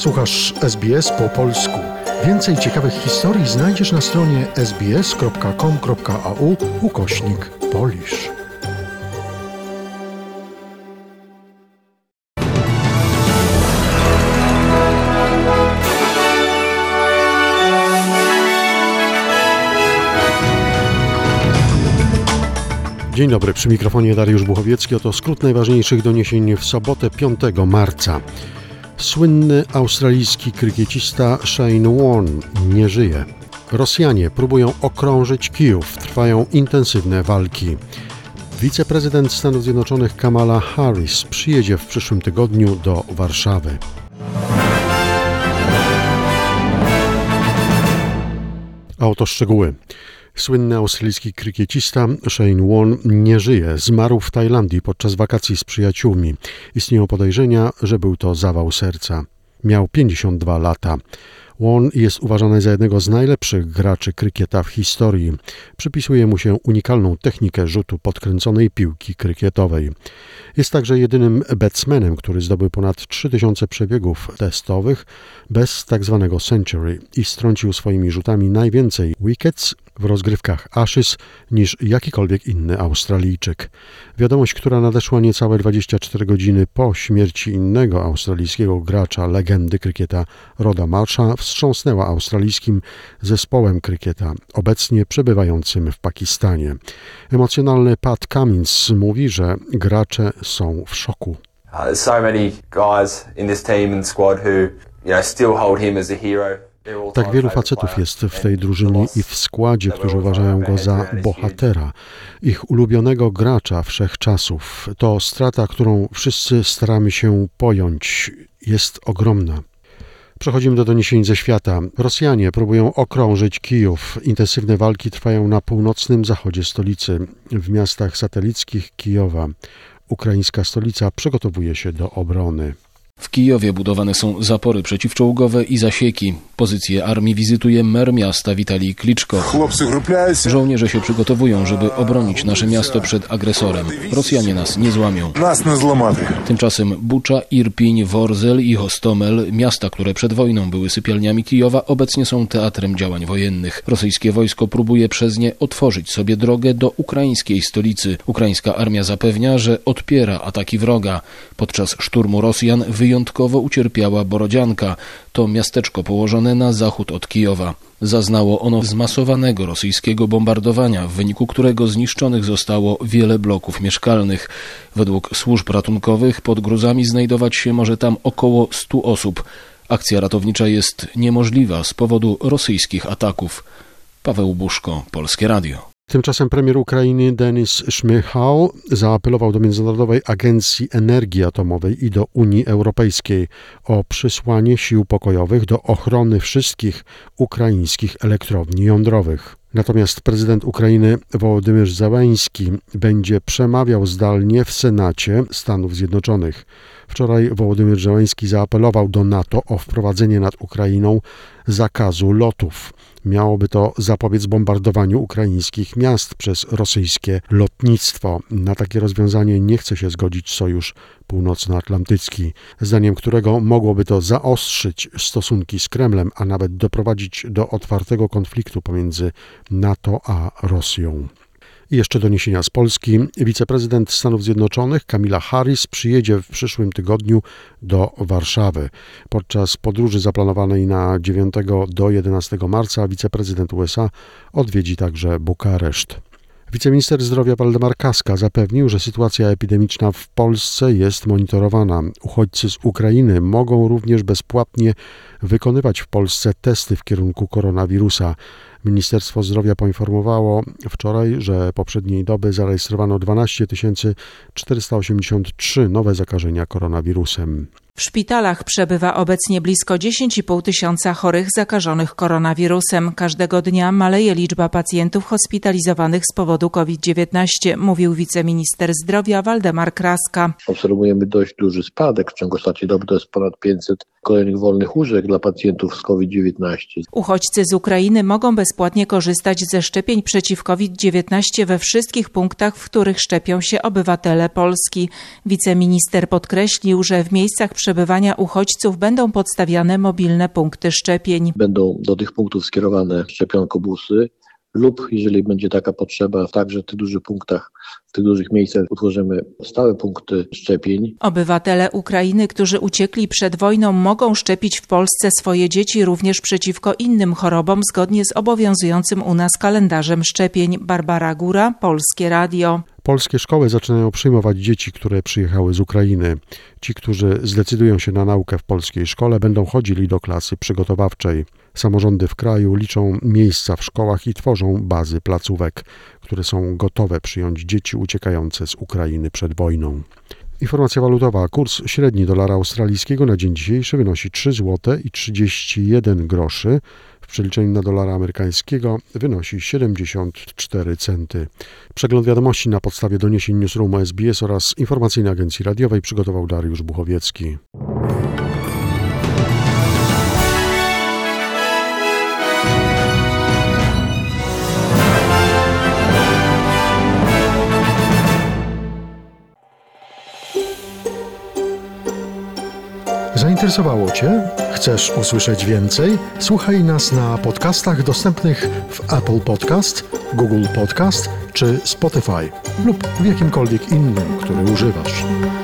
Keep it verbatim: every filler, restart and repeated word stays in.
Słuchasz S B S po polsku. Więcej ciekawych historii znajdziesz na stronie sbs.com.au ukośnik Polish. Dzień dobry, przy mikrofonie Dariusz Buchowiecki. Oto skrót najważniejszych doniesień w sobotę piątego marca. Słynny australijski krykiecista Shane Warne nie żyje. Rosjanie próbują okrążyć Kijów. Trwają intensywne walki. Wiceprezydent Stanów Zjednoczonych Kamala Harris przyjedzie w przyszłym tygodniu do Warszawy. A oto szczegóły. Słynny australijski krykiecista Shane Warne nie żyje. Zmarł w Tajlandii podczas wakacji z przyjaciółmi. Istnieją podejrzenia, że był to zawał serca. Miał pięćdziesiąt dwa lata. Warne jest uważany za jednego z najlepszych graczy krykieta w historii. Przypisuje mu się unikalną technikę rzutu podkręconej piłki krykietowej. Jest także jedynym batsmanem, który zdobył ponad trzy tysiące przebiegów testowych bez tzw. century i strącił swoimi rzutami najwięcej wickets w rozgrywkach Ashes niż jakikolwiek inny Australijczyk. Wiadomość, która nadeszła niecałe dwadzieścia cztery godziny po śmierci innego australijskiego gracza, legendy krykieta Rhoda Marsha, wstrząsnęła australijskim zespołem krykieta, obecnie przebywającym w Pakistanie. Emocjonalny Pat Cummins mówi, że gracze są w szoku. Uh, there's so many guys in this team and squad who, you know, still hold him as a hero. Tak wielu facetów jest w tej drużynie i w składzie, którzy uważają go za bohatera, ich ulubionego gracza wszechczasów. To strata, którą wszyscy staramy się pojąć, jest ogromna. Przechodzimy do doniesień ze świata. Rosjanie próbują okrążyć Kijów. Intensywne walki trwają na północnym zachodzie stolicy, w miastach satelickich Kijowa. Ukraińska stolica przygotowuje się do obrony. W Kijowie budowane są zapory przeciwczołgowe i zasieki. Pozycję armii wizytuje mer miasta Witalij Kliczko. Żołnierze się przygotowują, żeby obronić nasze miasto przed agresorem. Rosjanie nas nie złamią. Tymczasem Bucza, Irpiń, Worzel i Hostomel, miasta, które przed wojną były sypialniami Kijowa, obecnie są teatrem działań wojennych. Rosyjskie wojsko próbuje przez nie otworzyć sobie drogę do ukraińskiej stolicy. Ukraińska armia zapewnia, że odpiera ataki wroga. Podczas szturmu Rosjan wyjątkowo ucierpiała Borodzianka. To miasteczko położone na zachód od Kijowa. Zaznało ono zmasowanego rosyjskiego bombardowania, w wyniku którego zniszczonych zostało wiele bloków mieszkalnych. Według służb ratunkowych pod gruzami znajdować się może tam około stu osób. Akcja ratownicza jest niemożliwa z powodu rosyjskich ataków. Paweł Buszko, Polskie Radio. Tymczasem premier Ukrainy Denis Szmyhał zaapelował do Międzynarodowej Agencji Energii Atomowej i do Unii Europejskiej o przysłanie sił pokojowych do ochrony wszystkich ukraińskich elektrowni jądrowych. Natomiast prezydent Ukrainy Wołodymyr Zełenski będzie przemawiał zdalnie w Senacie Stanów Zjednoczonych. Wczoraj Wołodymyr Zełenski zaapelował do NATO o wprowadzenie nad Ukrainą zakazu lotów. Miałoby to zapobiec bombardowaniu ukraińskich miast przez rosyjskie lotnictwo. Na takie rozwiązanie nie chce się zgodzić Sojusz Północnoatlantycki, zdaniem którego mogłoby to zaostrzyć stosunki z Kremlem, a nawet doprowadzić do otwartego konfliktu pomiędzy NATO a Rosją. I jeszcze doniesienia z Polski. Wiceprezydent Stanów Zjednoczonych Kamala Harris przyjedzie w przyszłym tygodniu do Warszawy. Podczas podróży zaplanowanej na dziewiątego do jedenastego marca wiceprezydent U S A odwiedzi także Bukareszt. Wiceminister zdrowia Waldemar Kraska zapewnił, że sytuacja epidemiczna w Polsce jest monitorowana. Uchodźcy z Ukrainy mogą również bezpłatnie wykonywać w Polsce testy w kierunku koronawirusa. Ministerstwo Zdrowia poinformowało wczoraj, że poprzedniej doby zarejestrowano dwanaście tysięcy czterysta osiemdziesiąt trzy nowe zakażenia koronawirusem. W szpitalach przebywa obecnie blisko dziesięć i pół tysiąca chorych zakażonych koronawirusem. Każdego dnia maleje liczba pacjentów hospitalizowanych z powodu COVID dziewiętnaście, mówił wiceminister zdrowia Waldemar Kraska. Obserwujemy dość duży spadek. W ciągu ostatniej doby to jest ponad pięćset kolejnych wolnych łóżek dla pacjentów z COVID dziewiętnaście. Uchodźcy z Ukrainy mogą bezpłatnie korzystać ze szczepień przeciw COVID dziewiętnaście we wszystkich punktach, w których szczepią się obywatele Polski. Wiceminister podkreślił, że w miejscach przebywania uchodźców będą podstawiane mobilne punkty szczepień. Będą do tych punktów skierowane szczepionkobusy lub jeżeli będzie taka potrzeba, także w tych dużych punktach, w tych dużych miejscach utworzymy stałe punkty szczepień. Obywatele Ukrainy, którzy uciekli przed wojną, mogą szczepić w Polsce swoje dzieci również przeciwko innym chorobom zgodnie z obowiązującym u nas kalendarzem szczepień. Barbara Góra, Polskie Radio. Polskie szkoły zaczynają przyjmować dzieci, które przyjechały z Ukrainy. Ci, którzy zdecydują się na naukę w polskiej szkole, będą chodzili do klasy przygotowawczej. Samorządy w kraju liczą miejsca w szkołach i tworzą bazy placówek, które są gotowe przyjąć dzieci uciekające z Ukrainy przed wojną. Informacja walutowa. Kurs średni dolara australijskiego na dzień dzisiejszy wynosi trzy złote i trzydzieści jeden groszy. W przeliczeniu na dolara amerykańskiego wynosi siedemdziesiąt cztery centy. Przegląd wiadomości na podstawie doniesień Newsroomu S B S oraz informacyjnej agencji radiowej przygotował Dariusz Buchowiecki. Zainteresowało Cię? Chcesz usłyszeć więcej? Słuchaj nas na podcastach dostępnych w Apple Podcast, Google Podcast czy Spotify lub w jakimkolwiek innym, który używasz.